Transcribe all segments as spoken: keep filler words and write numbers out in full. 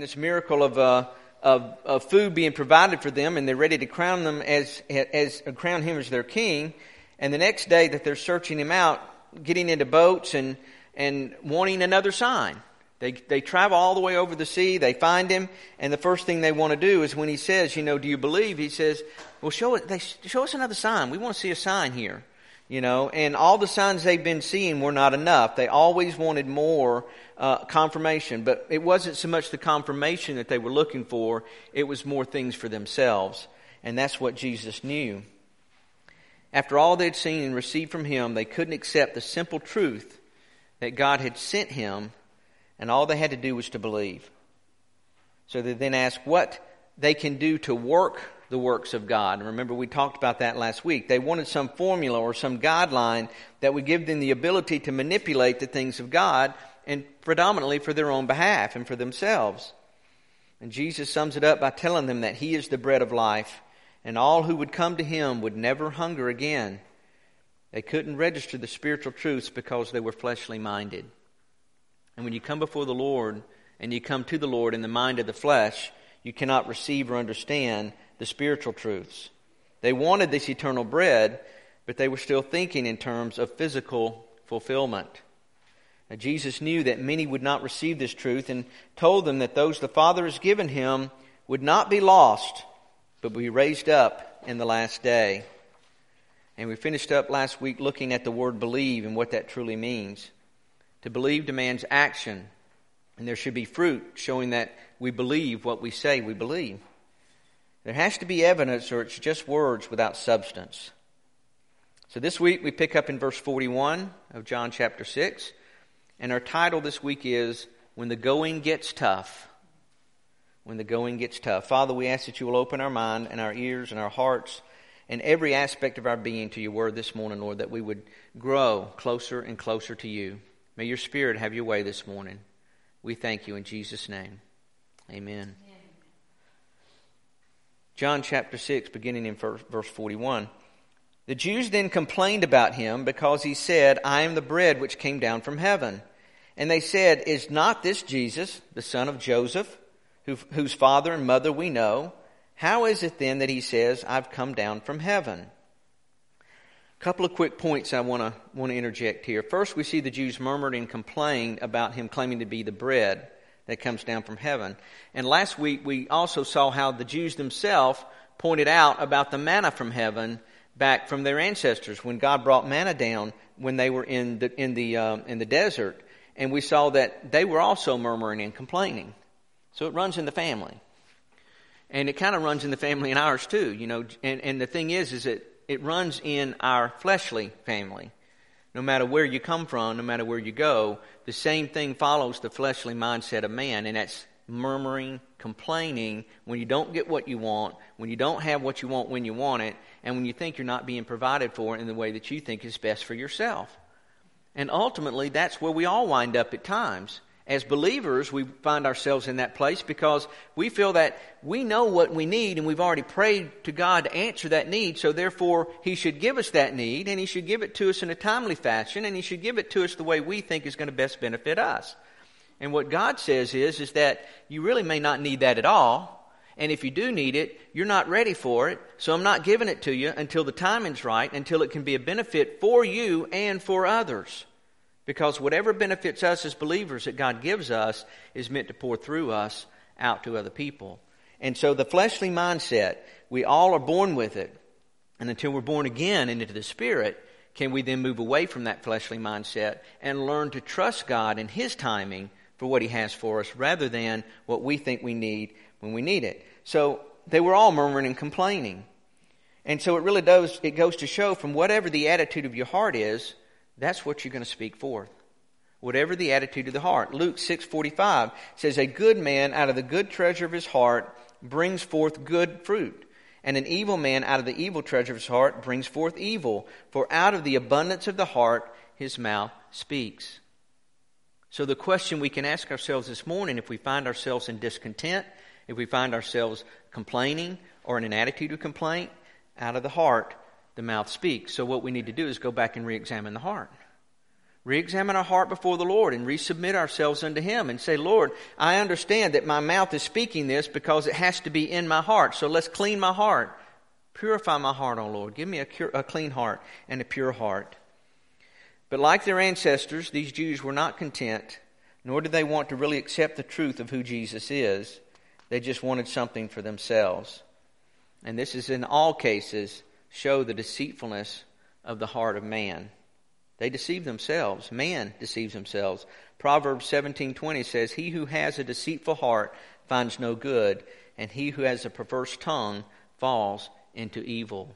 this miracle of, uh, of of food being provided for them, and they're ready to crown them as as uh, crown him as their king. And the next day that they're searching him out, getting into boats and and wanting another sign. They they travel all the way over the sea. They find him, and the first thing they want to do is when he says, "You know, do you believe?" He says, "Well, show it. They show us another sign. We want to see a sign here." You know, and all the signs they've been seeing were not enough. They always wanted more uh, confirmation. But it wasn't so much the confirmation that they were looking for. It was more things for themselves. And that's what Jesus knew. After all they'd seen and received from him, they couldn't accept the simple truth that God had sent him, and all they had to do was to believe. So they then asked what they can do to work the works of God. And remember, we talked about that last week. They wanted some formula or some guideline that would give them the ability to manipulate the things of God, and predominantly for their own behalf and for themselves. And Jesus sums it up by telling them that he is the bread of life, and all who would come to him would never hunger again. They couldn't register the spiritual truths because they were fleshly minded. And when you come before the Lord and you come to the Lord in the mind of the flesh, you cannot receive or understand the spiritual truths. They wanted this eternal bread, but they were still thinking in terms of physical fulfillment. Now, Jesus knew that many would not receive this truth and told them that those the Father has given him would not be lost, but be raised up in the last day. And we finished up last week looking at the word believe and what that truly means. To believe demands action, and there should be fruit showing that we believe what we say we believe. There has to be evidence, or it's just words without substance. So this week we pick up in verse forty-one of John chapter six. And our title this week is, When the Going Gets Tough. When the Going Gets Tough. Father, we ask that you will open our mind and our ears and our hearts and every aspect of our being to your word this morning, Lord, that we would grow closer and closer to you. May your Spirit have your way this morning. We thank you in Jesus' name. Amen. John chapter six, beginning in verse forty-one. The Jews then complained about him because he said, I am the bread which came down from heaven. And they said, is not this Jesus, the son of Joseph, who, whose father and mother we know? How is it then that he says, I've come down from heaven? A couple of quick points I want to want to interject here. First, we see the Jews murmured and complained about him claiming to be the bread that comes down from heaven. And last week we also saw how the Jews themselves pointed out about the manna from heaven back from their ancestors when God brought manna down when they were in the in the um, in the desert, and we saw that they were also murmuring and complaining. So it runs in the family, and it kind of runs in the family in ours too, you know. And and the thing is, is that it runs in our fleshly family. No matter where you come from, no matter where you go, the same thing follows the fleshly mindset of man, and that's murmuring, complaining when you don't get what you want, when you don't have what you want when you want it, and when you think you're not being provided for in the way that you think is best for yourself. And ultimately, that's where we all wind up at times. As believers, we find ourselves in that place because we feel that we know what we need and we've already prayed to God to answer that need. So therefore, he should give us that need, and he should give it to us in a timely fashion, and he should give it to us the way we think is going to best benefit us. And what God says is, is that you really may not need that at all. And if you do need it, you're not ready for it. So I'm not giving it to you until the timing's right, until it can be a benefit for you and for others. Because whatever benefits us as believers that God gives us is meant to pour through us out to other people. And so the fleshly mindset, we all are born with it. And until we're born again into the Spirit, can we then move away from that fleshly mindset and learn to trust God in his timing for what he has for us rather than what we think we need when we need it. So they were all murmuring and complaining. And so it really does, it goes to show from whatever the attitude of your heart is, that's what you're going to speak forth. Whatever the attitude of the heart. Luke six forty-five says, a good man out of the good treasure of his heart brings forth good fruit. And an evil man out of the evil treasure of his heart brings forth evil. For out of the abundance of the heart, his mouth speaks. So the question we can ask ourselves this morning, if we find ourselves in discontent, if we find ourselves complaining or in an attitude of complaint, out of the heart, the mouth speaks. So what we need to do is go back and re-examine the heart. Re-examine our heart before the Lord and resubmit ourselves unto Him and say, Lord, I understand that my mouth is speaking this because it has to be in my heart. So let's clean my heart. Purify my heart, O Lord. Give me a, cure, a clean heart and a pure heart. But like their ancestors, these Jews were not content, nor did they want to really accept the truth of who Jesus is. They just wanted something for themselves. And this is in all cases show the deceitfulness of the heart of man. They deceive themselves. Man deceives themselves. Proverbs seventeen twenty says, He who has a deceitful heart finds no good, and he who has a perverse tongue falls into evil.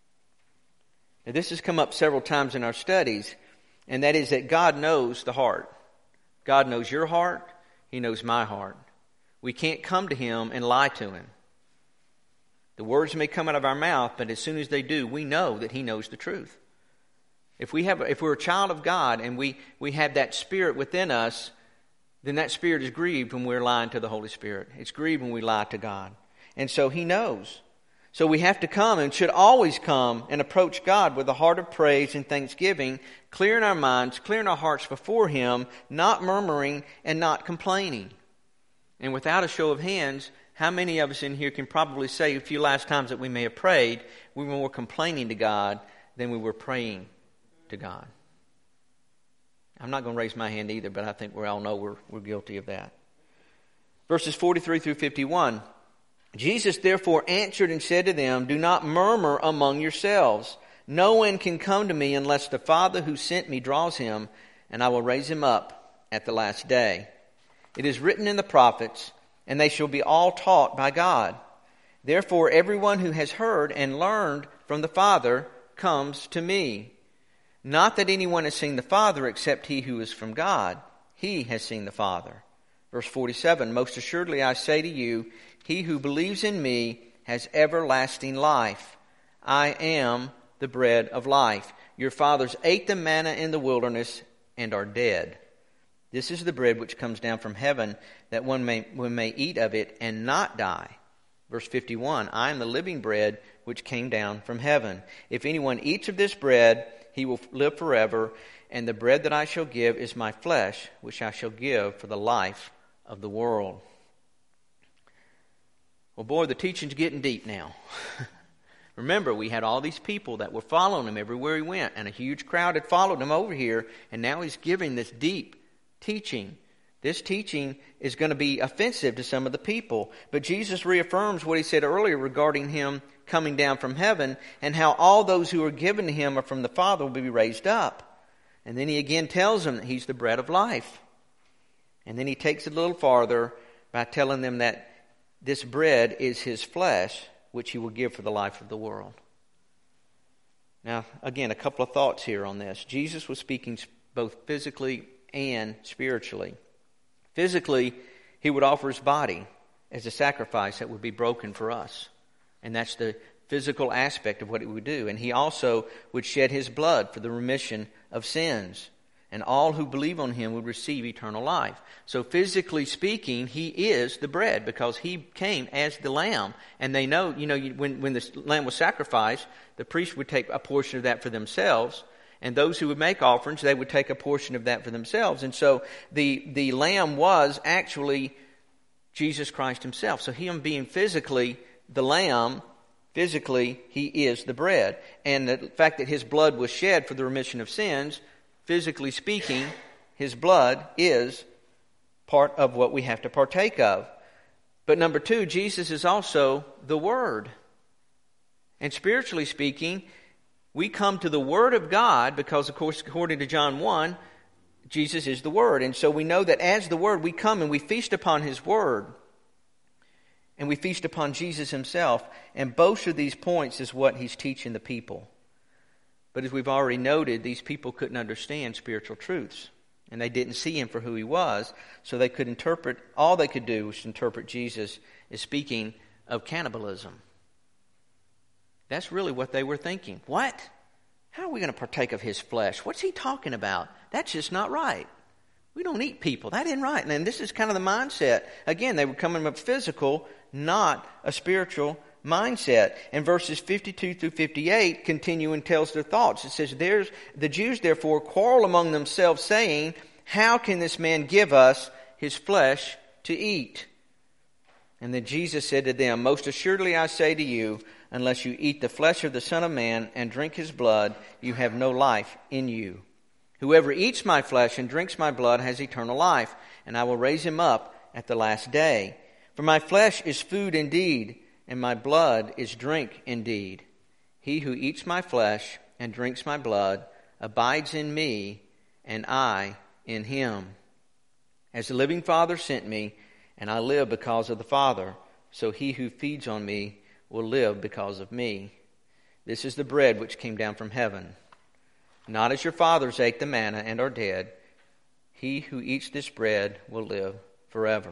Now, this has come up several times in our studies, and that is that God knows the heart. God knows your heart. He knows my heart. We can't come to Him and lie to Him. The words may come out of our mouth, but as soon as they do, we know that He knows the truth. If we have, if we're a child of God and we, we have that Spirit within us, then that Spirit is grieved when we're lying to the Holy Spirit. It's grieved when we lie to God. And so He knows. So we have to come and should always come and approach God with a heart of praise and thanksgiving, clearing our minds, clearing our hearts before Him, not murmuring and not complaining. And without a show of hands, how many of us in here can probably say a few last times that we may have prayed, we were more complaining to God than we were praying to God? I'm not going to raise my hand either, but I think we all know we're, we're guilty of that. Verses forty-three through fifty-one. Jesus therefore answered and said to them, Do not murmur among yourselves. No one can come to me unless the Father who sent me draws him, and I will raise him up at the last day. It is written in the prophets, and they shall be all taught by God. Therefore everyone who has heard and learned from the Father comes to me. Not that anyone has seen the Father except he who is from God. He has seen the Father. Verse forty-seven, Most assuredly I say to you, he who believes in me has everlasting life. I am the bread of life. Your fathers ate the manna in the wilderness and are dead. This is the bread which comes down from heaven, that one may, one may eat of it and not die. Verse fifty-one, I am the living bread which came down from heaven. If anyone eats of this bread, he will live forever, and the bread that I shall give is my flesh, which I shall give for the life of the world. Well, boy, the teaching's getting deep now. Remember, we had all these people that were following him everywhere he went, and a huge crowd had followed him over here, and now he's giving this deep teaching. This teaching is going to be offensive to some of the people, but Jesus reaffirms what he said earlier regarding him coming down from heaven and how all those who are given to him are from the Father will be raised up. And then he again tells them that he's the bread of life. And then he takes it a little farther by telling them that this bread is his flesh, which he will give for the life of the world. Now, again, a couple of thoughts here on this. Jesus was speaking both physically and spiritually. Physically, he would offer his body as a sacrifice that would be broken for us. And that's the physical aspect of what he would do. And he also would shed his blood for the remission of sins. And all who believe on him would receive eternal life. So physically speaking, he is the bread because he came as the lamb. And they know, you know, when, when the lamb was sacrificed, the priest would take a portion of that for themselves. And those who would make offerings, they would take a portion of that for themselves. And so the, the lamb was actually Jesus Christ himself. So him being physically the lamb, physically he is the bread. And the fact that his blood was shed for the remission of sins, physically speaking, his blood is part of what we have to partake of. But number two, Jesus is also the Word. And spiritually speaking, we come to the Word of God because, of course, according to John one, Jesus is the Word. And so we know that as the Word, we come and we feast upon His Word. And we feast upon Jesus Himself. And both of these points is what He's teaching the people. But as we've already noted, these people couldn't understand spiritual truths. And they didn't see Him for who He was. So they could interpret, all they could do was interpret Jesus as speaking of cannibalism. That's really what they were thinking. What? How are we going to partake of His flesh? What's He talking about? That's just not right. We don't eat people. That isn't right. And this is kind of the mindset. Again, they were coming up physical, not a spiritual mindset. And verses fifty-two through fifty-eight continue and tells their thoughts. It says, "There's the Jews therefore quarrel among themselves, saying, how can this man give us his flesh to eat? And then Jesus said to them, most assuredly I say to you, unless you eat the flesh of the Son of Man and drink his blood, you have no life in you. Whoever eats my flesh and drinks my blood has eternal life, and I will raise him up at the last day. For my flesh is food indeed, and my blood is drink indeed. He who eats my flesh and drinks my blood abides in me, and I in him. As the living Father sent me, and I live because of the Father, so he who feeds on me will live because of me. This is the bread which came down from heaven. Not as your fathers ate the manna and are dead. He who eats this bread will live forever."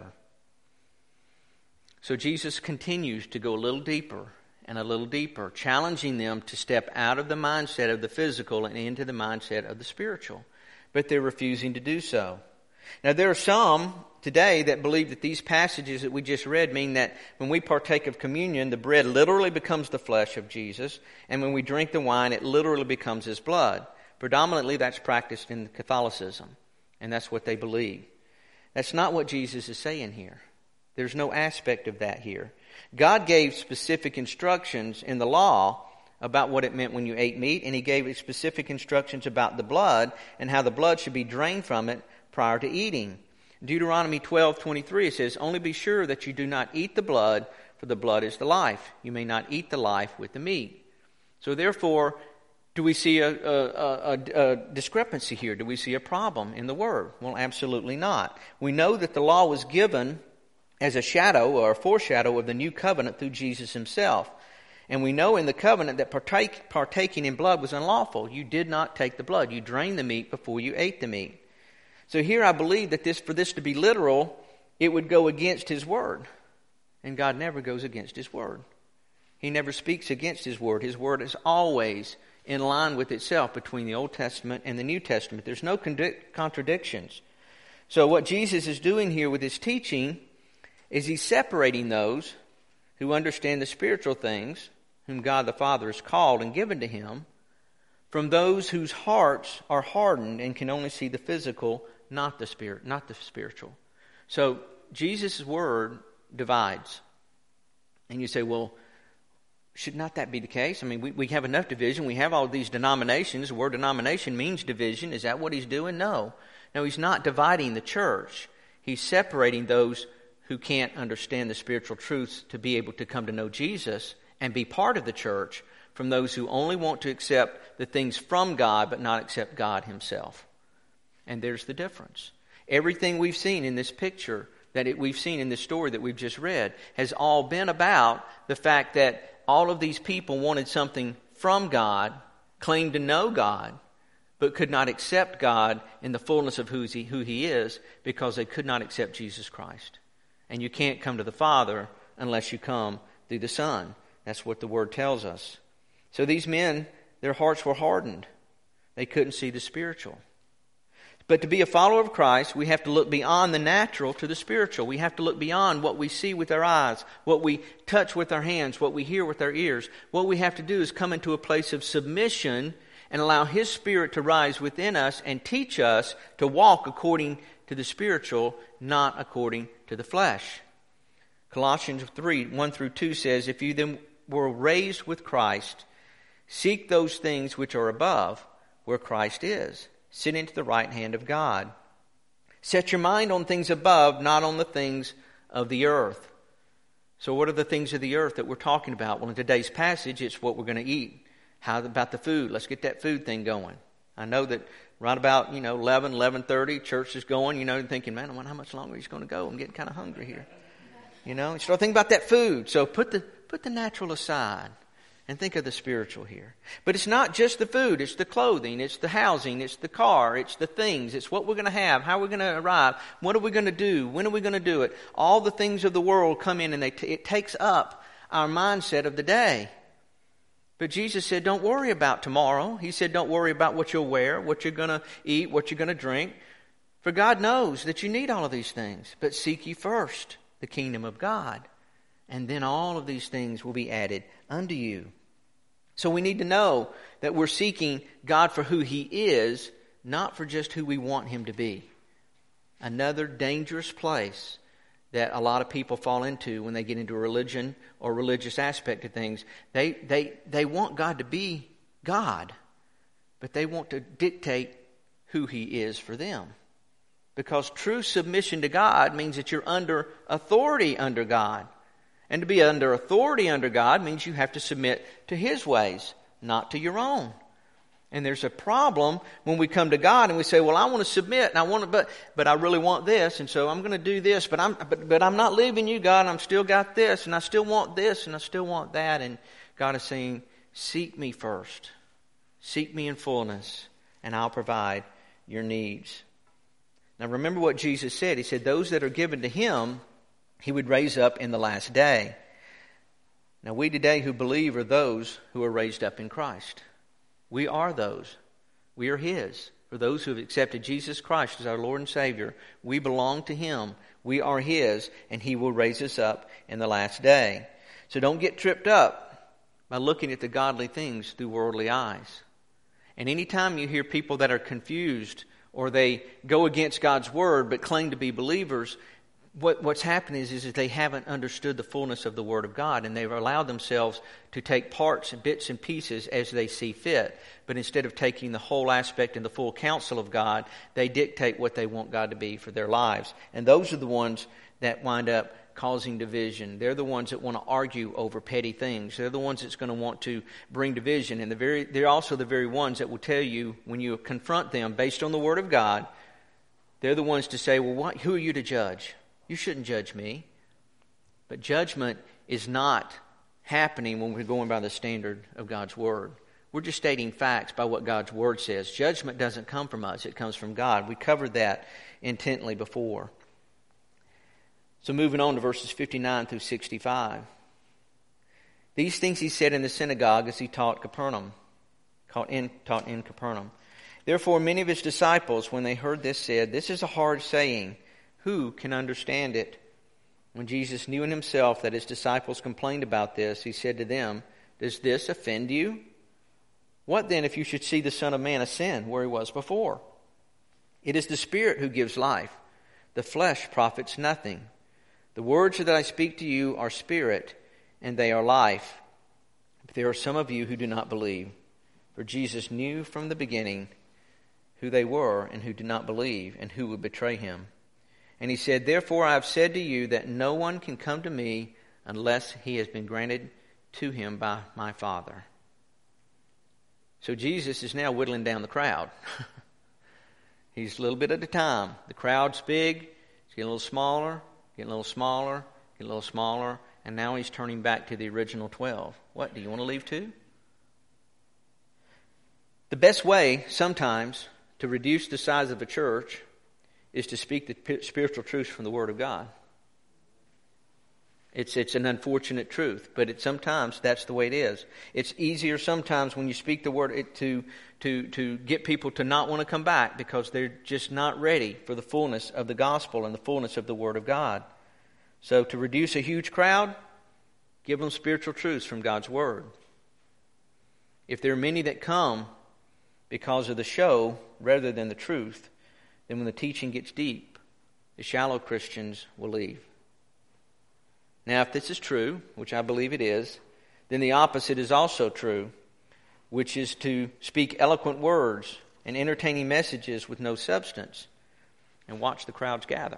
So Jesus continues to go a little deeper and a little deeper, challenging them to step out of the mindset of the physical and into the mindset of the spiritual. But they're refusing to do so. Now, there are some today that believe that these passages that we just read mean that when we partake of communion, the bread literally becomes the flesh of Jesus, and when we drink the wine, it literally becomes his blood. Predominantly, that's practiced in Catholicism, and that's what they believe. That's not what Jesus is saying here. There's no aspect of that here. God gave specific instructions in the law about what it meant when you ate meat, and he gave specific instructions about the blood and how the blood should be drained from it prior to eating. Deuteronomy twelve twenty-three, it says, "Only be sure that you do not eat the blood, for the blood is the life. You may not eat the life with the meat." So therefore, do we see a, a, a, a discrepancy here? Do we see a problem in the Word? Well, absolutely not. We know that the law was given as a shadow or a foreshadow of the new covenant through Jesus himself. And we know in the covenant that partake, partaking in blood was unlawful. You did not take the blood. You drained the meat before you ate the meat. So here I believe that this, for this to be literal, it would go against his word. And God never goes against his word. He never speaks against his word. His word is always in line with itself between the Old Testament and the New Testament. There's no contradictions. So what Jesus is doing here with his teaching is he's separating those who understand the spiritual things, whom God the Father has called and given to him, from those whose hearts are hardened and can only see the physical, not the spirit, not the spiritual. So Jesus' word divides. And you say, well, should not that be the case? I mean, we, we have enough division. We have all these denominations. The word denomination means division. Is that what he's doing? No. No, he's not dividing the church. He's separating those who can't understand the spiritual truths to be able to come to know Jesus and be part of the church, from those who only want to accept the things from God but not accept God himself. And there's the difference. Everything we've seen in this picture, that it, we've seen in this story that we've just read, has all been about the fact that all of these people wanted something from God, claimed to know God, but could not accept God in the fullness of who he, who he is, because they could not accept Jesus Christ. And you can't come to the Father unless you come through the Son. That's what the Word tells us. So these men, their hearts were hardened. They couldn't see the spiritual. But to be a follower of Christ, we have to look beyond the natural to the spiritual. We have to look beyond what we see with our eyes, what we touch with our hands, what we hear with our ears. What we have to do is come into a place of submission and allow His Spirit to rise within us and teach us to walk according to the spiritual, not according to the flesh. Colossians three, one through two says, "If you then were raised with Christ, seek those things which are above, where Christ is, sitting to the right hand of God. Set your mind on things above, not on the things of the earth." So what are the things of the earth that we're talking about? Well, in today's passage, it's what we're going to eat. How about the food? Let's get that food thing going. I know that right about, you know, eleven, eleven thirty, church is going, you know, thinking, man, I wonder how much longer he's going to go. I'm getting kind of hungry here. You know, you start thinking about that food. So put the put the natural aside and think of the spiritual here. But it's not just the food. It's the clothing. It's the housing. It's the car. It's the things. It's what we're going to have. How we're going to arrive. What are we going to do? When are we going to do it? All the things of the world come in and they t- it takes up our mindset of the day. But Jesus said, don't worry about tomorrow. He said, don't worry about what you'll wear, what you're going to eat, what you're going to drink. For God knows that you need all of these things. But seek ye first the kingdom of God and then all of these things will be added unto you. So we need to know that we're seeking God for who He is, not for just who we want Him to be. Another dangerous place that a lot of people fall into when they get into a religion or religious aspect of things. They, they, they want God to be God, but they want to dictate who He is for them. Because true submission to God means that you're under authority under God. And to be under authority under God means you have to submit to His ways, not to your own. And there's a problem when we come to God and we say, well, I want to submit and I want to, but, but I really want this. And so I'm going to do this, but I'm, but, but I'm not leaving you, God. I'm still got this and I still want this and I still want that. And God is saying, seek me first. Seek me in fullness and I'll provide your needs. Now remember what Jesus said. He said, those that are given to Him, He would raise up in the last day. Now we today who believe are those who are raised up in Christ. We are those. We are His. For those who have accepted Jesus Christ as our Lord and Savior, we belong to Him. We are His, and He will raise us up in the last day. So don't get tripped up by looking at the godly things through worldly eyes. And anytime you hear people that are confused or they go against God's Word but claim to be believers, What, what's happened is, is that they haven't understood the fullness of the Word of God, and they've allowed themselves to take parts and bits and pieces as they see fit. But instead of taking the whole aspect and the full counsel of God, they dictate what they want God to be for their lives. And those are the ones that wind up causing division. They're the ones that want to argue over petty things. They're the ones that's going to want to bring division. And the very, they're also the very ones that will tell you, when you confront them based on the Word of God, they're the ones to say, well, what, who are you to judge? You shouldn't judge me. But judgment is not happening when we're going by the standard of God's Word. We're just stating facts by what God's Word says. Judgment doesn't come from us. It comes from God. We covered that intently before. So moving on to verses fifty-nine through sixty-five. These things He said in the synagogue as He taught Capernaum. Taught in, taught in Capernaum. Therefore many of His disciples, when they heard this, said, this is a hard saying. Who can understand it? When Jesus knew in Himself that His disciples complained about this, He said to them, does this offend you? What then if you should see the Son of Man ascend where He was before? It is the Spirit who gives life. The flesh profits nothing. The words that I speak to you are spirit, and they are life. But there are some of you who do not believe. For Jesus knew from the beginning who they were and who did not believe and who would betray Him. And He said, therefore I have said to you that no one can come to me unless he has been granted to him by my Father. So Jesus is now whittling down the crowd. He's a little bit at a time. The crowd's big. It's getting a little smaller, getting a little smaller, getting a little smaller. And now He's turning back to the original twelve. What, do you want to leave too? The best way sometimes to reduce the size of a church is to speak the spiritual truths from the Word of God. It's it's an unfortunate truth, but it sometimes that's the way it is. It's easier sometimes when you speak the Word it, to to to get people to not want to come back because they're just not ready for the fullness of the gospel and the fullness of the Word of God. So to reduce a huge crowd, give them spiritual truths from God's Word. If there are many that come because of the show rather than the truth, then when the teaching gets deep, the shallow Christians will leave. Now, if this is true, which I believe it is, then the opposite is also true, which is to speak eloquent words and entertaining messages with no substance and watch the crowds gather.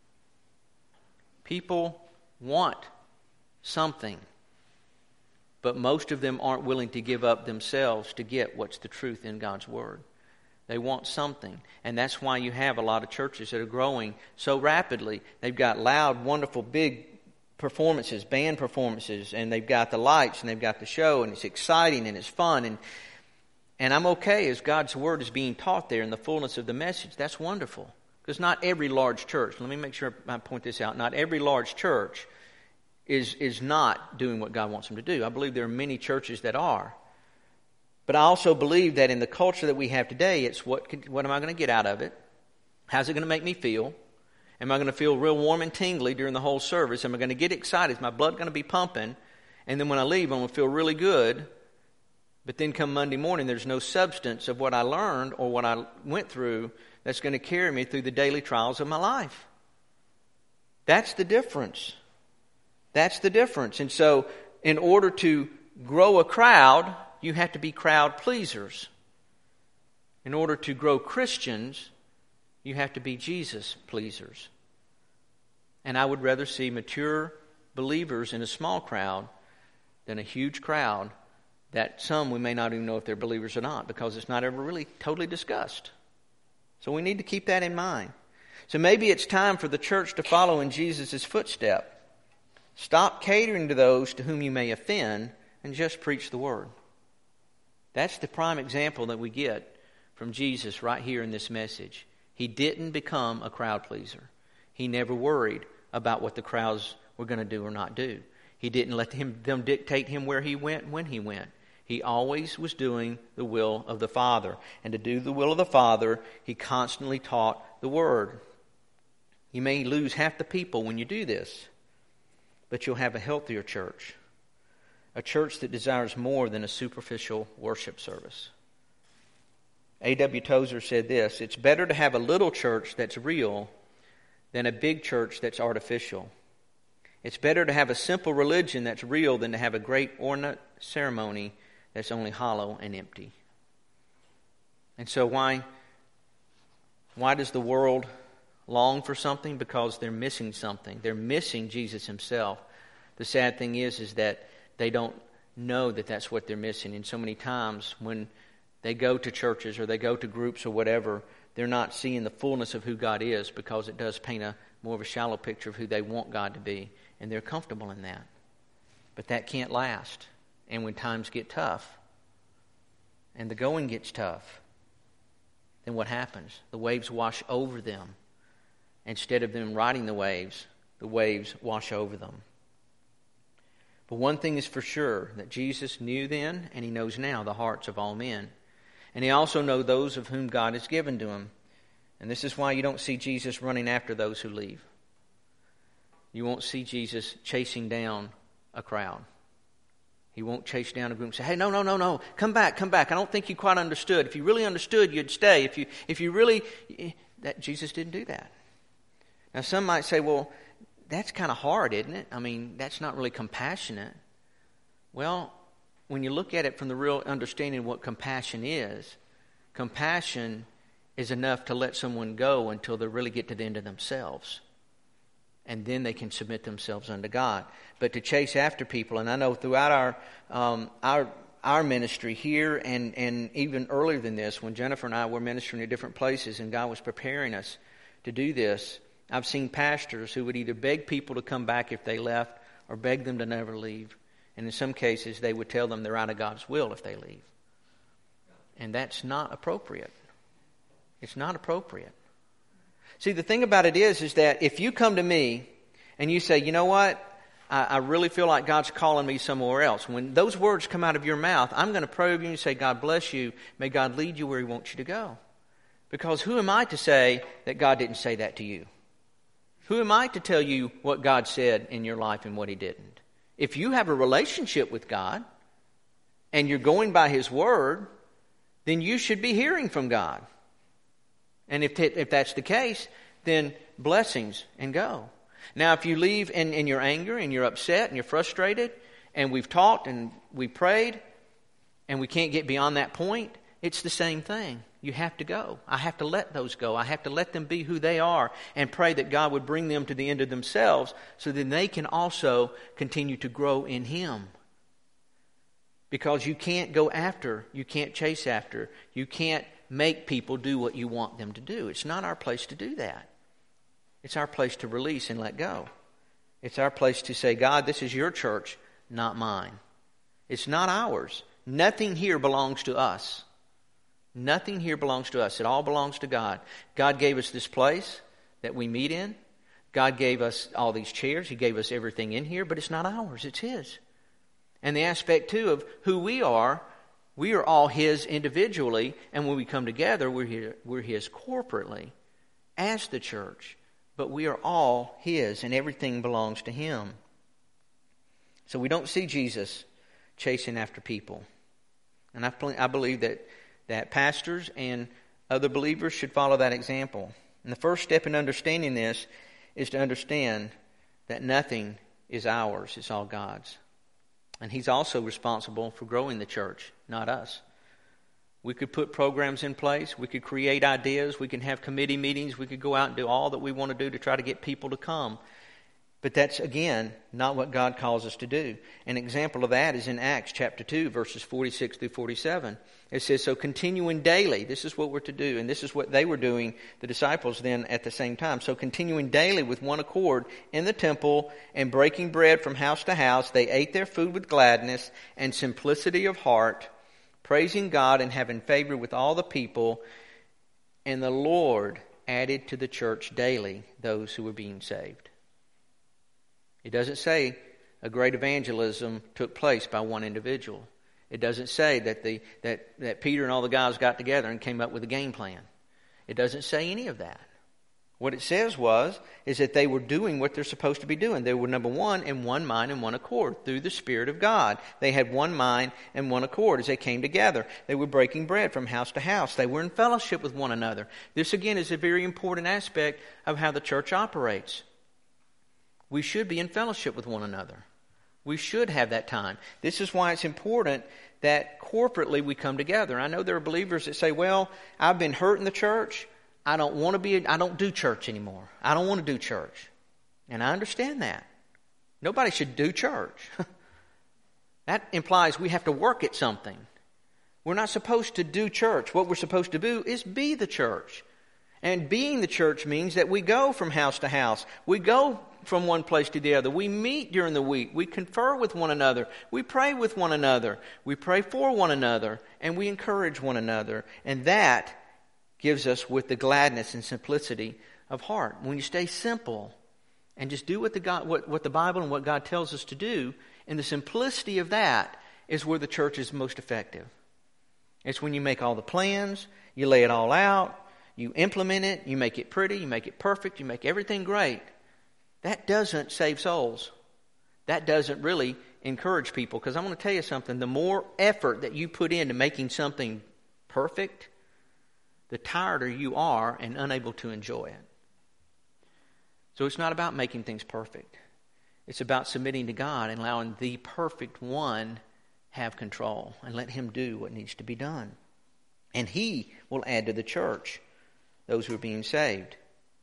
People want something, but most of them aren't willing to give up themselves to get what's the truth in God's Word. They want something. And that's why you have a lot of churches that are growing so rapidly. They've got loud, wonderful, big performances, band performances, and they've got the lights and they've got the show, and it's exciting and it's fun. And and I'm okay as God's Word is being taught there in the fullness of the message. That's wonderful. Because not every large church, let me make sure I point this out, not every large church is, is not doing what God wants them to do. I believe there are many churches that are. But I also believe that in the culture that we have today, it's what what am I going to get out of it? How's it going to make me feel? Am I going to feel real warm and tingly during the whole service? Am I going to get excited? Is my blood going to be pumping? And then when I leave, I'm going to feel really good. But then come Monday morning, there's no substance of what I learned or what I went through that's going to carry me through the daily trials of my life. That's the difference. That's the difference. And so in order to grow a crowd, you have to be crowd pleasers. In order to grow Christians, you have to be Jesus pleasers. And I would rather see mature believers in a small crowd than a huge crowd that some we may not even know if they're believers or not, because it's not ever really totally discussed. So we need to keep that in mind. So maybe it's time for the church to follow in Jesus' footstep. Stop catering to those to whom you may offend and just preach the word. That's the prime example that we get from Jesus right here in this message. He didn't become a crowd pleaser. He never worried about what the crowds were going to do or not do. He didn't let him, them dictate him where he went, when he went. He always was doing the will of the Father. And to do the will of the Father, he constantly taught the Word. You may lose half the people when you do this, but you'll have a healthier church. A church that desires more than a superficial worship service. A W Tozer said this: it's better to have a little church that's real than a big church that's artificial. It's better to have a simple religion that's real than to have a great ornate ceremony that's only hollow and empty. And so why, why does the world long for something? Because they're missing something. They're missing Jesus himself. The sad thing is, is that they don't know that that's what they're missing. And so many times when they go to churches or they go to groups or whatever, they're not seeing the fullness of who God is, because it does paint a more of a shallow picture of who they want God to be. And they're comfortable in that. But that can't last. And when times get tough, and the going gets tough, then what happens? The waves wash over them. Instead of them riding the waves, the waves wash over them. But one thing is for sure, that Jesus knew then, and he knows now, the hearts of all men. And he also knows those of whom God has given to him. And this is why you don't see Jesus running after those who leave. You won't see Jesus chasing down a crowd. He won't chase down a group and say, hey, no, no, no, no, come back, come back. I don't think you quite understood. If you really understood, you'd stay. If you if you really... that Jesus didn't do that. Now, some might say, well, that's kind of hard, isn't it? I mean, that's not really compassionate. Well, when you look at it from the real understanding of what compassion is, compassion is enough to let someone go until they really get to the end of themselves. And then they can submit themselves unto God. But to chase after people, and I know throughout our um, our our ministry here, and, and even earlier than this, when Jennifer and I were ministering at different places and God was preparing us to do this, I've seen pastors who would either beg people to come back if they left or beg them to never leave. And in some cases, they would tell them they're out of God's will if they leave. And that's not appropriate. It's not appropriate. See, the thing about it is, is that if you come to me and you say, you know what, I, I really feel like God's calling me somewhere else. When those words come out of your mouth, I'm going to pray over you and say, God bless you. May God lead you where he wants you to go. Because who am I to say that God didn't say that to you? Who am I to tell you what God said in your life and what he didn't? If you have a relationship with God and you're going by his word, then you should be hearing from God. And if t- if that's the case, then blessings and go. Now, if you leave in, in your anger and you're upset and you're frustrated, and we've talked and we prayed and we can't get beyond that point, it's the same thing. You have to go. I have to let those go. I have to let them be who they are and pray that God would bring them to the end of themselves so that they can also continue to grow in him. Because you can't go after, you can't chase after, you can't make people do what you want them to do. It's not our place to do that. It's our place to release and let go. It's our place to say, God, this is your church, not mine. It's not ours. Nothing here belongs to us. Nothing here belongs to us. It all belongs to God. God gave us this place that we meet in. God gave us all these chairs. He gave us everything in here, but it's not ours. It's his. And the aspect, too, of who we are, we are all his individually, and when we come together, we're here, we're his corporately as the church. but we are all His, and everything belongs to Him. So we don't see Jesus chasing after people. And I, I believe that, that pastors and other believers should follow that example. And the first step in understanding this is to understand that nothing is ours, it's all God's. And He's also responsible for growing the church, not us. We could put programs in place, we could create ideas, we can have committee meetings, we could go out and do all that we want to do to try to get people to come. But that's, again, not what God calls us to do. An example of that is in Acts chapter two, verses forty-six through forty-seven. It says, so continuing daily, this is what we're to do, and this is what they were doing, the disciples then at the same time. So continuing daily with one accord in the temple and breaking bread from house to house, they ate their food with gladness and simplicity of heart, praising God and having favor with all the people. And the Lord added to the church daily those who were being saved. It doesn't say a great evangelism took place by one individual. It doesn't say that the that, that Peter and all the guys got together and came up with a game plan. It doesn't say any of that. What it says was, is that they were doing what they're supposed to be doing. They were, number one, in one mind and one accord through the Spirit of God. They had one mind and one accord as they came together. They were breaking bread from house to house. They were in fellowship with one another. This, again, is a very important aspect of how the church operates. We should be in fellowship with one another. We should have that time. This is why it's important that corporately we come together. I know there are believers that say, well, I've been hurt in the church. I don't want to be, I don't do church anymore. I don't want to do church. And I understand that. Nobody should do church. That implies we have to work at something. We're not supposed to do church. What we're supposed to do is be the church. And being the church means that we go from house to house. We go from one place to the other. We meet during the week. We confer with one another. We pray with one another. We pray for one another. And we encourage one another. And that gives us with the gladness and simplicity of heart. When you stay simple and just do what the God, what, what the Bible and what God tells us to do, and the simplicity of that is where the church is most effective. It's when you make all the plans, you lay it all out, you implement it, you make it pretty, you make it perfect, you make everything great. That doesn't save souls. That doesn't really encourage people. Because I want to tell you something. The more effort that you put into making something perfect, the tireder you are and unable to enjoy it. So it's not about making things perfect. It's about submitting to God and allowing the perfect one have control and let Him do what needs to be done. And He will add to the church those who are being saved.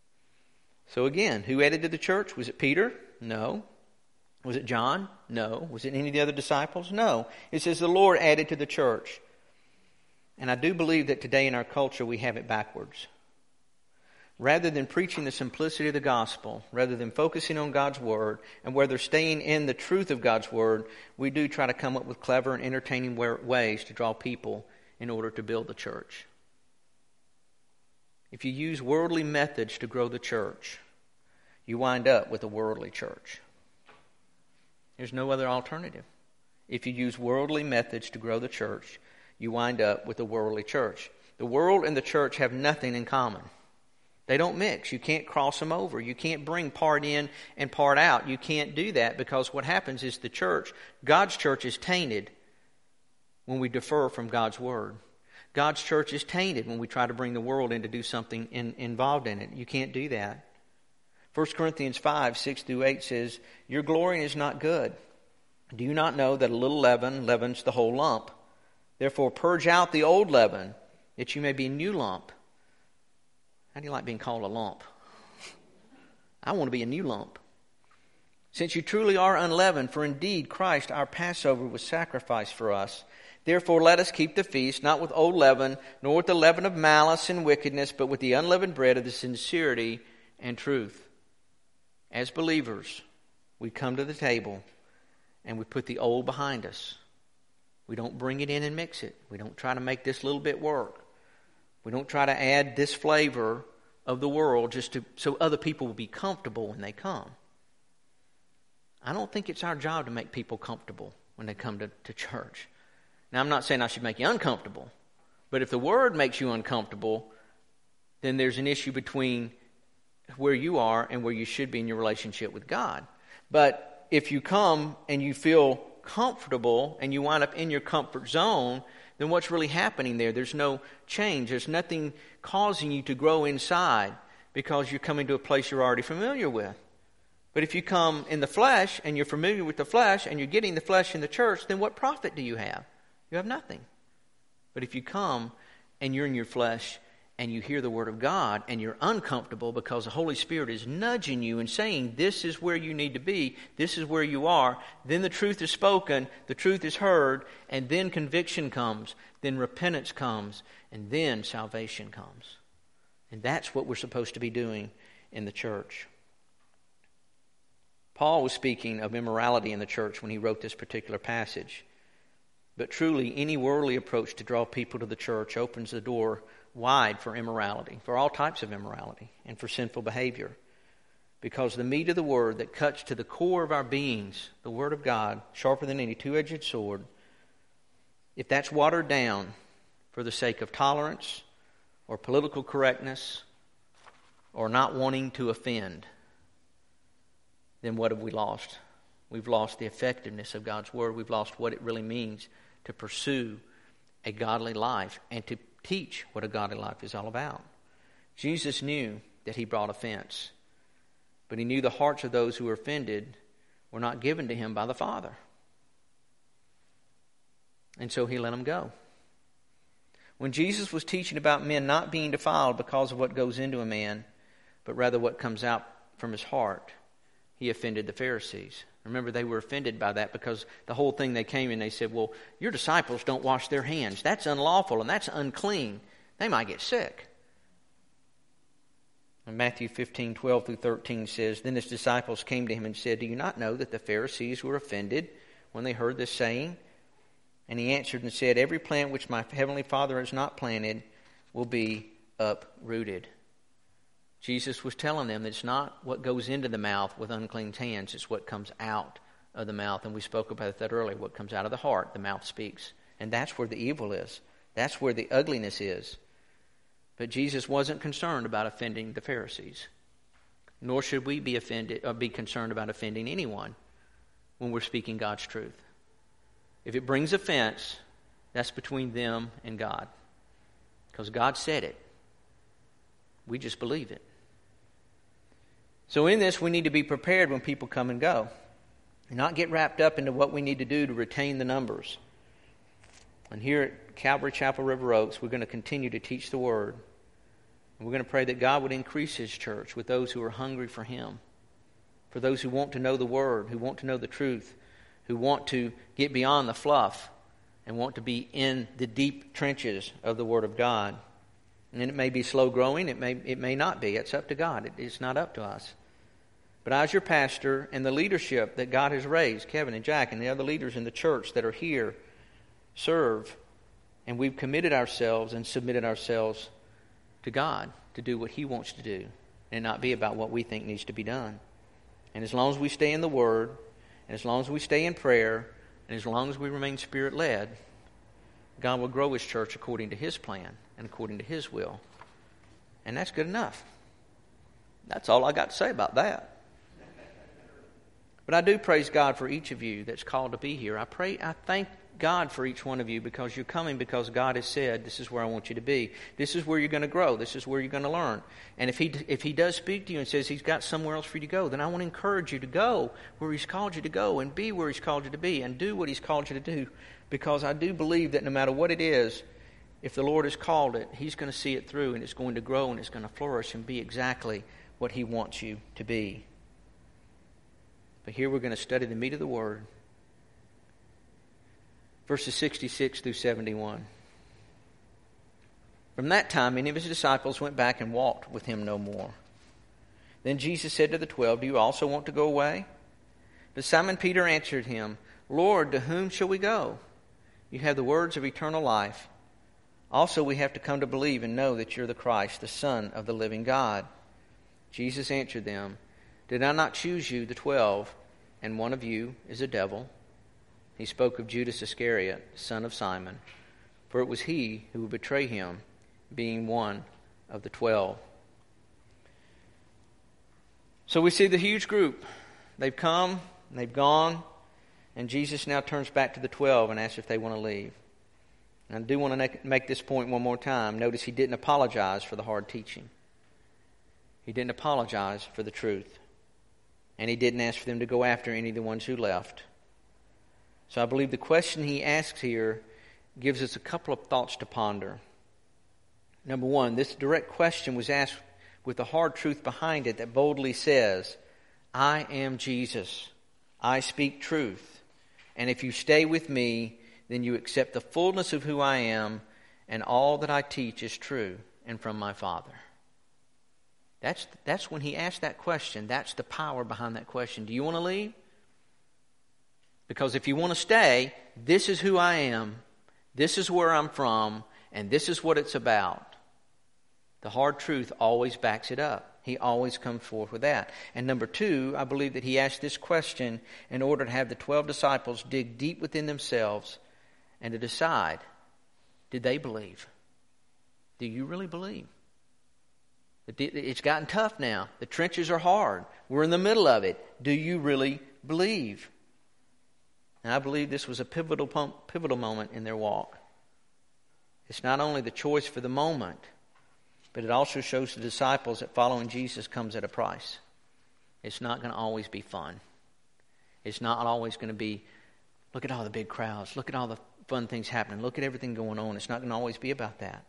So again, who added to the church? Was it Peter? No. Was it John? No. Was it any of the other disciples? No. It says the Lord added to the church. And I do believe that today in our culture we have it backwards. Rather than preaching the simplicity of the gospel, rather than focusing on God's Word, and whether staying in the truth of God's Word, we do try to come up with clever and entertaining ways to draw people in order to build the church. If you use worldly methods to grow the church, you wind up with a worldly church. There's no other alternative. If you use worldly methods to grow the church, you wind up with a worldly church. The world and the church have nothing in common. They don't mix. You can't cross them over. You can't bring part in and part out. You can't do that because what happens is the church, God's church is tainted when we defer from God's Word. God's church is tainted when we try to bring the world in to do something in, involved in it. You can't do that. First Corinthians five, six through eight says, your glorying is not good. Do you not know that a little leaven leavens the whole lump? Therefore purge out the old leaven, that you may be a new lump. How do you like being called a lump? I want to be a new lump. Since you truly are unleavened, for indeed Christ our Passover was sacrificed for us. Therefore let us keep the feast, not with old leaven, nor with the leaven of malice and wickedness, but with the unleavened bread of the sincerity and truth. As believers, we come to the table and we put the old behind us. We don't bring it in and mix it. We don't try to make this little bit work. We don't try to add this flavor of the world just to so other people will be comfortable when they come. I don't think it's our job to make people comfortable when they come to, to church. Now, I'm not saying I should make you uncomfortable, but if the Word makes you uncomfortable, then there's an issue between where you are and where you should be in your relationship with God. But if you come and you feel comfortable and you wind up in your comfort zone, then what's really happening there? There's no change. There's nothing causing you to grow inside because you're coming to a place you're already familiar with. But if you come in the flesh and you're familiar with the flesh and you're getting the flesh in the church, then what profit do you have? You have nothing. But if you come and you're in your flesh and you hear the Word of God and you're uncomfortable because the Holy Spirit is nudging you and saying, this is where you need to be, this is where you are, then the truth is spoken, the truth is heard, and then conviction comes, then repentance comes, and then salvation comes. And that's what we're supposed to be doing in the church. Paul was speaking of immorality in the church when he wrote this particular passage. But truly, any worldly approach to draw people to the church opens the door wide for immorality, for all types of immorality, and for sinful behavior. Because the meat of the Word that cuts to the core of our beings, the Word of God, sharper than any two-edged sword, if that's watered down for the sake of tolerance or political correctness or not wanting to offend, then what have we lost? We've lost the effectiveness of God's Word. We've lost what it really means to pursue a godly life and to teach what a godly life is all about. Jesus knew that he brought offense, but he knew the hearts of those who were offended were not given to him by the Father. And so he let them go. When Jesus was teaching about men not being defiled because of what goes into a man, but rather what comes out from his heart, he offended the Pharisees. Remember, they were offended by that because the whole thing they came and they said, well, your disciples don't wash their hands. That's unlawful and that's unclean. They might get sick. And Matthew fifteen, twelve through thirteen says, then his disciples came to him and said, do you not know that the Pharisees were offended when they heard this saying? And he answered and said, every plant which my heavenly Father has not planted will be uprooted. Jesus was telling them that it's not what goes into the mouth with unclean hands, it's what comes out of the mouth. And we spoke about that earlier. What comes out of the heart, the mouth speaks. And that's where the evil is. That's where the ugliness is. But Jesus wasn't concerned about offending the Pharisees. Nor should we be offended or be concerned about offending anyone when we're speaking God's truth. If it brings offense, that's between them and God. Because God said it. We just believe it. So in this, we need to be prepared when people come and go. And not get wrapped up into what we need to do to retain the numbers. And here at Calvary Chapel River Oaks, we're going to continue to teach the Word. And we're going to pray that God would increase His church with those who are hungry for Him. For those who want to know the Word, who want to know the truth, who want to get beyond the fluff and want to be in the deep trenches of the Word of God. And it may be slow growing, it may it may not be. It's up to God. It, it's not up to us. But as your pastor and the leadership that God has raised, Kevin and Jack and the other leaders in the church that are here, serve, and we've committed ourselves and submitted ourselves to God to do what He wants to do and not be about what we think needs to be done. And as long as we stay in the Word, and as long as we stay in prayer, and as long as we remain Spirit-led, God will grow His church according to His plan and according to His will. And that's good enough. That's all I got to say about that. But I do praise God for each of you that's called to be here. I pray, I thank God for each one of you because you're coming because God has said, this is where I want you to be. This is where you're going to grow. This is where you're going to learn. And if he if he does speak to you and says He's got somewhere else for you to go, then I want to encourage you to go where He's called you to go and be where He's called you to be and do what He's called you to do. Because I do believe that no matter what it is, if the Lord has called it, He's going to see it through and it's going to grow and it's going to flourish and be exactly what He wants you to be. But here we're going to study the meat of the Word. Verses sixty-six through seventy-one. From that time, many of His disciples went back and walked with Him no more. Then Jesus said to the twelve, do you also want to go away? But Simon Peter answered Him, Lord, to whom shall we go? You have the words of eternal life. Also we have to come to believe and know that you're the Christ, the Son of the living God. Jesus answered them, did I not choose you, the twelve, and one of you is a devil? He spoke of Judas Iscariot, son of Simon, for it was he who would betray Him, being one of the twelve. So we see the huge group. They've come, and they've gone, and Jesus now turns back to the twelve and asks if they want to leave. And I do want to make this point one more time. Notice he didn't apologize for the hard teaching. He didn't apologize for the truth. And he didn't ask for them to go after any of the ones who left. So I believe the question he asks here gives us a couple of thoughts to ponder. Number one, this direct question was asked with the hard truth behind it that boldly says, I am Jesus. I speak truth. And if you stay with me, then you accept the fullness of who I am, and all that I teach is true and from my Father. That's, that's when he asked that question. That's the power behind that question. Do you want to leave? Because if you want to stay, this is who I am, this is where I'm from, and this is what it's about. The hard truth always backs it up. He always comes forth with that. And number two, I believe that he asked this question in order to have the twelve disciples dig deep within themselves and to decide, did they believe? Do you really believe? It's gotten tough now. The trenches are hard. We're in the middle of it. Do you really believe? And I believe this was a pivotal pivotal moment in their walk. It's not only the choice for the moment, but it also shows the disciples that following Jesus comes at a price. It's not going to always be fun. It's not always going to be, look at all the big crowds. Look at all the fun things happening. Look at everything going on. It's not going to always be about that.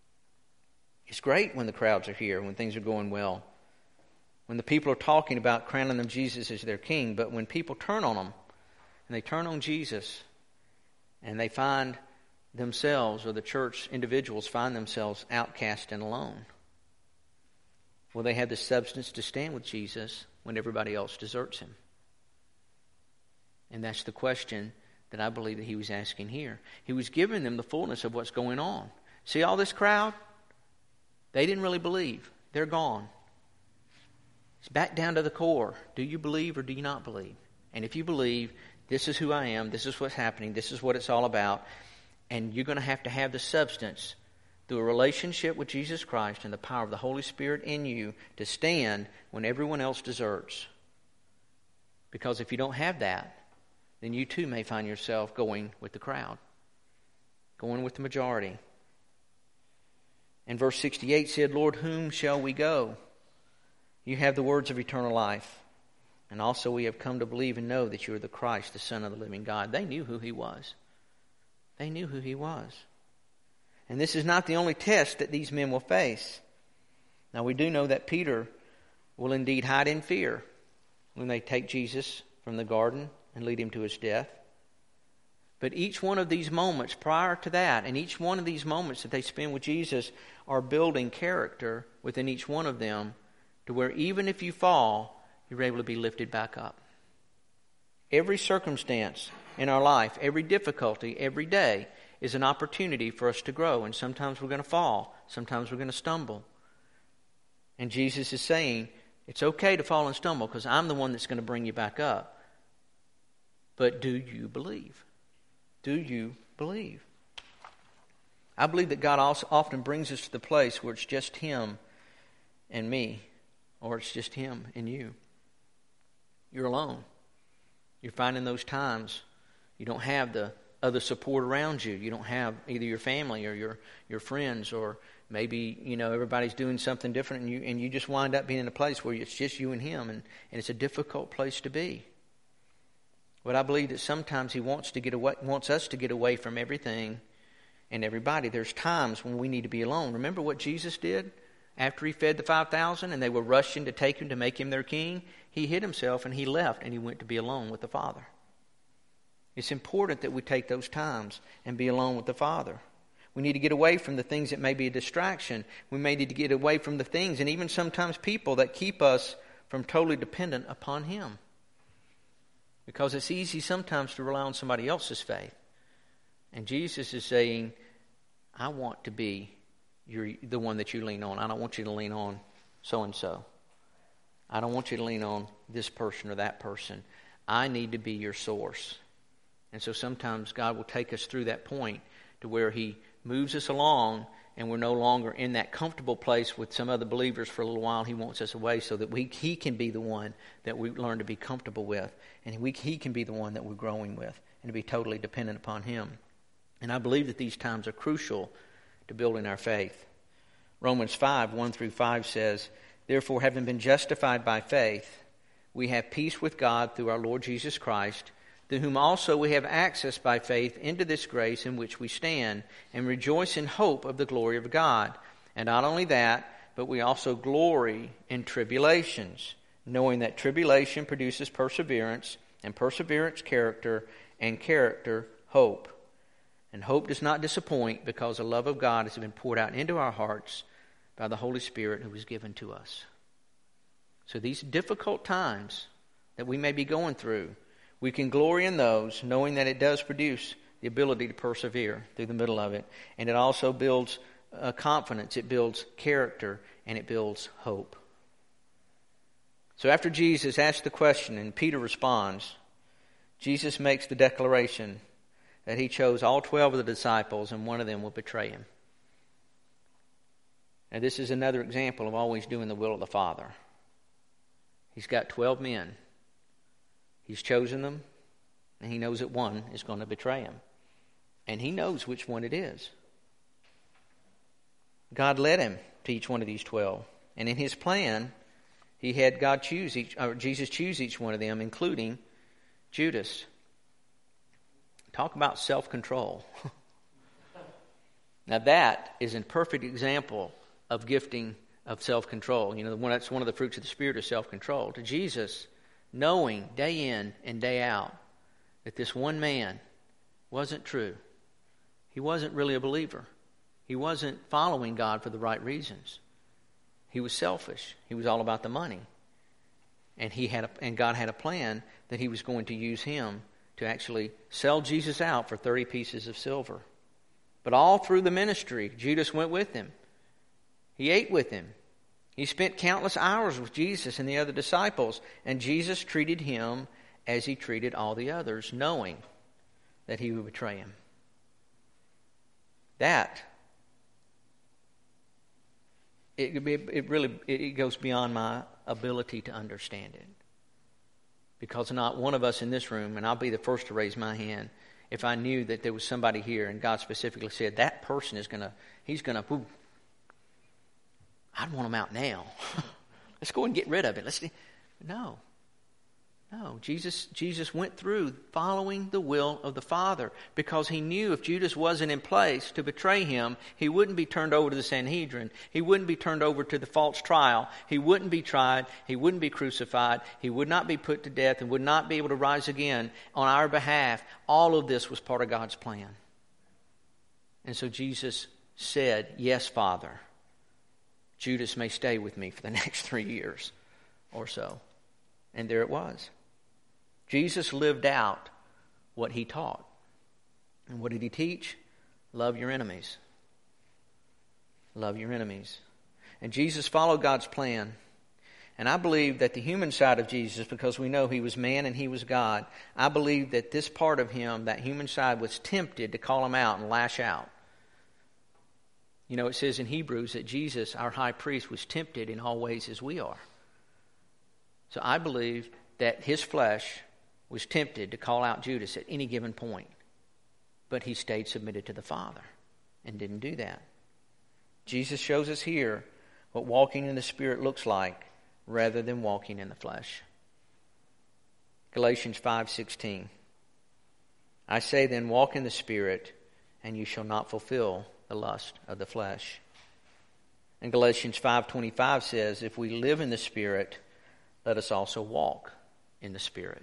It's great when the crowds are here, when things are going well, when the people are talking about crowning them Jesus as their king. But when people turn on them, and they turn on Jesus, and they find themselves, or the church individuals find themselves outcast and alone, will they have the substance to stand with Jesus when everybody else deserts him? And that's the question that I believe that he was asking here. He was giving them the fullness of what's going on. See all this crowd? They didn't really believe. They're gone. It's back down to the core. Do you believe or do you not believe? And if you believe, this is who I am, this is what's happening, this is what it's all about, and you're going to have to have the substance through a relationship with Jesus Christ and the power of the Holy Spirit in you to stand when everyone else deserts. Because if you don't have that, then you too may find yourself going with the crowd, going with the majority. And verse sixty-eight said, Lord, whom shall we go? You have the words of eternal life. And also we have come to believe and know that you are the Christ, the Son of the living God. They knew who he was. They knew who he was. And this is not the only test that these men will face. Now we do know that Peter will indeed hide in fear when they take Jesus from the garden and lead him to his death. But each one of these moments prior to that, and each one of these moments that they spend with Jesus are building character within each one of them to where even if you fall, you're able to be lifted back up. Every circumstance in our life, every difficulty, every day is an opportunity for us to grow. And sometimes we're going to fall. Sometimes we're going to stumble. And Jesus is saying, it's okay to fall and stumble because I'm the one that's going to bring you back up. But do you believe? Do you believe? I believe that God also often brings us to the place where it's just him and me, or it's just him and you. You're alone. You're finding those times you don't have the other support around you. You don't have either your family or your, your friends, or maybe, you know, everybody's doing something different, and you and you just wind up being in a place where it's just you and him, and, and it's a difficult place to be. But I believe that sometimes he wants to get away, wants us to get away from everything and everybody. There's times when we need to be alone. Remember what Jesus did after he fed the five thousand and they were rushing to take him to make him their king? He hid himself and he left and he went to be alone with the Father. It's important that we take those times and be alone with the Father. We need to get away from the things that may be a distraction. We may need to get away from the things and even sometimes people that keep us from totally dependent upon him. Because it's easy sometimes to rely on somebody else's faith. And Jesus is saying, I want to be your, the one that you lean on. I don't want you to lean on so-and-so. I don't want you to lean on this person or that person. I need to be your source. And so sometimes God will take us through that point to where he moves us along and we're no longer in that comfortable place with some other believers for a little while. He wants us away so that we He can be the one that we learn to be comfortable with, and we, He can be the one that we're growing with, and to be totally dependent upon Him. And I believe that these times are crucial to building our faith. Romans five, one through five says, "Therefore, having been justified by faith, we have peace with God through our Lord Jesus Christ, through whom also we have access by faith into this grace in which we stand, and rejoice in hope of the glory of God. And not only that, but we also glory in tribulations, knowing that tribulation produces perseverance, and perseverance character, and character hope. And hope does not disappoint, because the love of God has been poured out into our hearts by the Holy Spirit who was given to us." So these difficult times that we may be going through, we can glory in those, knowing that it does produce the ability to persevere through the middle of it. And it also builds uh, confidence, it builds character, and it builds hope. So after Jesus asks the question and Peter responds, Jesus makes the declaration that He chose all twelve of the disciples and one of them will betray Him. Now this is another example of always doing the will of the Father. He's got twelve men. He's chosen them, and He knows that one is going to betray Him. And He knows which one it is. God led Him to each one of these twelve. And in His plan, He had God choose each, or Jesus choose each one of them, including Judas. Talk about self-control. Now that is a perfect example of gifting of self-control. You know, that's one of the fruits of the Spirit is self-control. To Jesus, knowing day in and day out that this one man wasn't true. He wasn't really a believer. He wasn't following God for the right reasons. He was selfish. He was all about the money. And he had a, and God had a plan that He was going to use him to actually sell Jesus out for thirty pieces of silver. But all through the ministry, Judas went with Him. He ate with Him. He spent countless hours with Jesus and the other disciples, and Jesus treated him as He treated all the others, knowing that he would betray Him. That, it, it really it goes beyond my ability to understand it. Because not one of us in this room, and I'll be the first to raise my hand, if I knew that there was somebody here and God specifically said, that person is going to, he's going to, I'd want him out now. Let's go and get rid of it. Let's No. No. Jesus, Jesus went through following the will of the Father because He knew if Judas wasn't in place to betray Him, he wouldn't be turned over to the Sanhedrin. He wouldn't be turned over to the false trial. He wouldn't be tried. He wouldn't be crucified. He would not be put to death and would not be able to rise again on our behalf. All of this was part of God's plan. And so Jesus said, "Yes, Father, Judas may stay with me for the next three years or so." And there it was. Jesus lived out what He taught. And what did He teach? Love your enemies. Love your enemies. And Jesus followed God's plan. And I believe that the human side of Jesus, because we know He was man and He was God, I believe that this part of Him, that human side, was tempted to call Him out and lash out. You know, it says in Hebrews that Jesus, our high priest, was tempted in all ways as we are. So I believe that His flesh was tempted to call out Judas at any given point. But He stayed submitted to the Father and didn't do that. Jesus shows us here what walking in the Spirit looks like rather than walking in the flesh. Galatians five sixteen. I say then, walk in the Spirit, and you shall not fulfill the lust of the flesh. And Galatians five twenty-five says, if we live in the Spirit, let us also walk in the Spirit.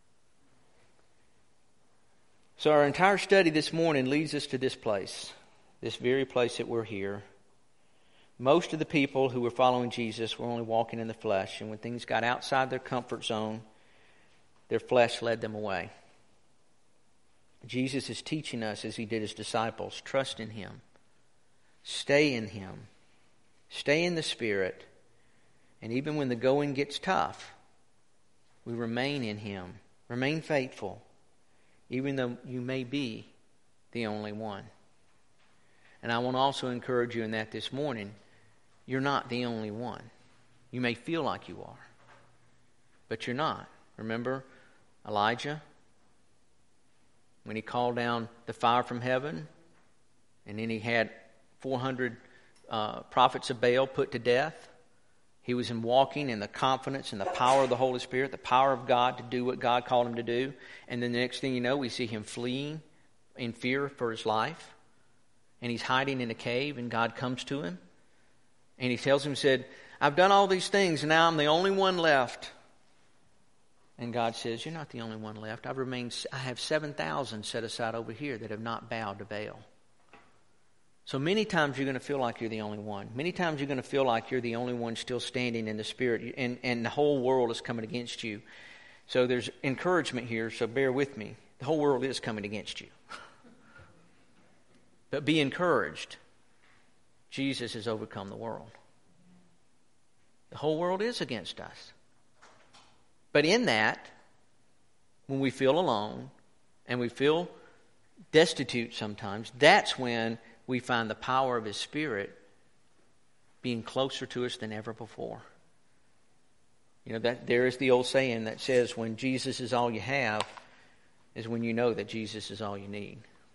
So our entire study this morning leads us to this place, this very place that we're here. Most of the people who were following Jesus were only walking in the flesh, and when things got outside their comfort zone, their flesh led them away. Jesus is teaching us, as He did His disciples, trust in Him. Stay in Him. Stay in the Spirit. And even when the going gets tough, we remain in Him. Remain faithful, even though you may be the only one. And I want to also encourage you in that this morning. You're not the only one. You may feel like you are, but you're not. Remember Elijah? When he called down the fire from heaven, and then he had four hundred uh, prophets of Baal put to death. He was in walking in the confidence and the power of the Holy Spirit, the power of God to do what God called him to do. And then the next thing you know, we see him fleeing in fear for his life. And he's hiding in a cave, and God comes to him. And he tells him, said, I've done all these things, and now I'm the only one left. And God says, you're not the only one left. I've remained, I have seven thousand set aside over here that have not bowed to Baal. So many times you're going to feel like you're the only one. Many times you're going to feel like you're the only one still standing in the Spirit, and, and the whole world is coming against you. So there's encouragement here, so bear with me. The whole world is coming against you. But be encouraged. Jesus has overcome the world. The whole world is against us. But in that, when we feel alone and we feel destitute sometimes, that's when we find the power of His Spirit being closer to us than ever before. You know, that there is the old saying that says when Jesus is all you have is when you know that Jesus is all you need.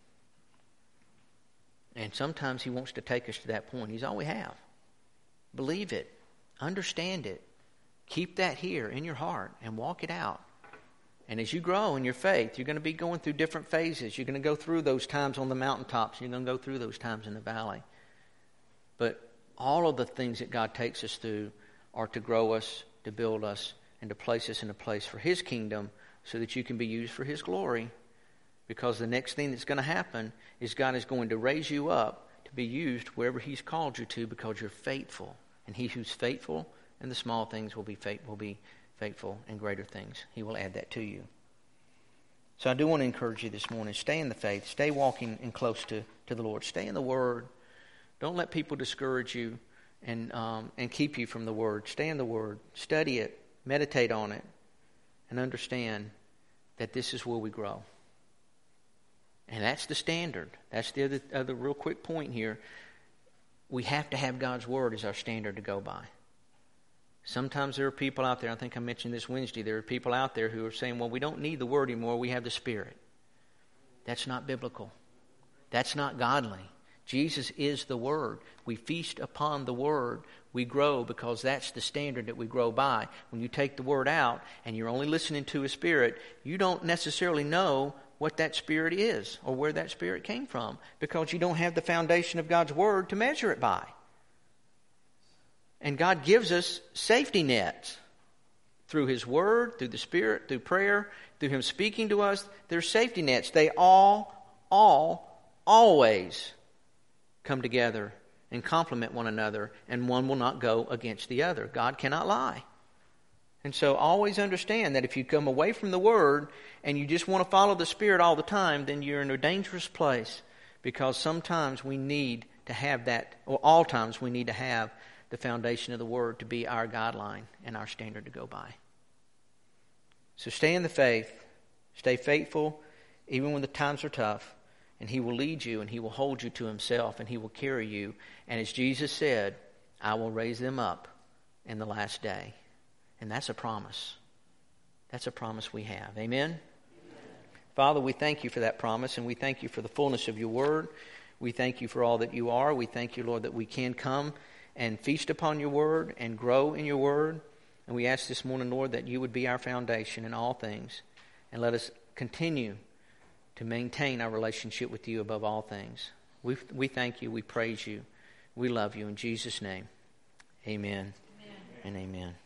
And sometimes He wants to take us to that point. He's all we have. Believe it. Understand it. Keep that here in your heart and walk it out. And as you grow in your faith, you're going to be going through different phases. You're going to go through those times on the mountaintops. You're going to go through those times in the valley. But all of the things that God takes us through are to grow us, to build us, and to place us in a place for His kingdom so that you can be used for His glory. Because the next thing that's going to happen is God is going to raise you up to be used wherever He's called you to because you're faithful. And He who's faithful in the small things will be faith, will be faithful in greater things. He will add that to you. So I do want to encourage you this morning. Stay in the faith. Stay walking in close to, to the Lord. Stay in the Word. Don't let people discourage you and um, and keep you from the Word. Stay in the Word. Study it. Meditate on it. And understand that this is where we grow. And that's the standard. That's the other, other real quick point here. We have to have God's Word as our standard to go by. Sometimes there are people out there, I think I mentioned this Wednesday, there are people out there who are saying, well, we don't need the Word anymore, we have the Spirit. That's not biblical. That's not godly. Jesus is the Word. We feast upon the Word. We grow because that's the standard that we grow by. When you take the Word out and you're only listening to a Spirit, you don't necessarily know what that Spirit is or where that Spirit came from because you don't have the foundation of God's Word to measure it by. And God gives us safety nets through His Word, through the Spirit, through prayer, through Him speaking to us. There's safety nets. They all, all, always come together and complement one another, and one will not go against the other. God cannot lie. And so always understand that if you come away from the Word and you just want to follow the Spirit all the time, then you're in a dangerous place because sometimes we need to have that, or all times we need to have the foundation of the Word to be our guideline and our standard to go by. So stay in the faith. Stay faithful even when the times are tough. And He will lead you and He will hold you to Himself and He will carry you. And as Jesus said, I will raise them up in the last day. And that's a promise. That's a promise we have. Amen? Amen? Father, we thank You for that promise, and we thank You for the fullness of Your Word. We thank You for all that You are. We thank You, Lord, that we can come and feast upon Your Word and grow in Your Word. And we ask this morning, Lord, that You would be our foundation in all things. And let us continue to maintain our relationship with You above all things. We we thank You. We praise You. We love You. In Jesus' name, amen, amen. And amen.